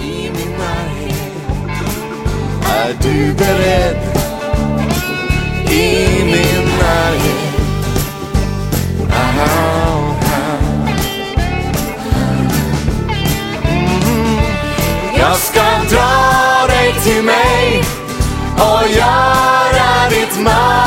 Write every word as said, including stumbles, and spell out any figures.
i min närhet. Är du beredd i min närhet? Aha, aha. Mm. Jag ska dra dig till mig och göra ditt man.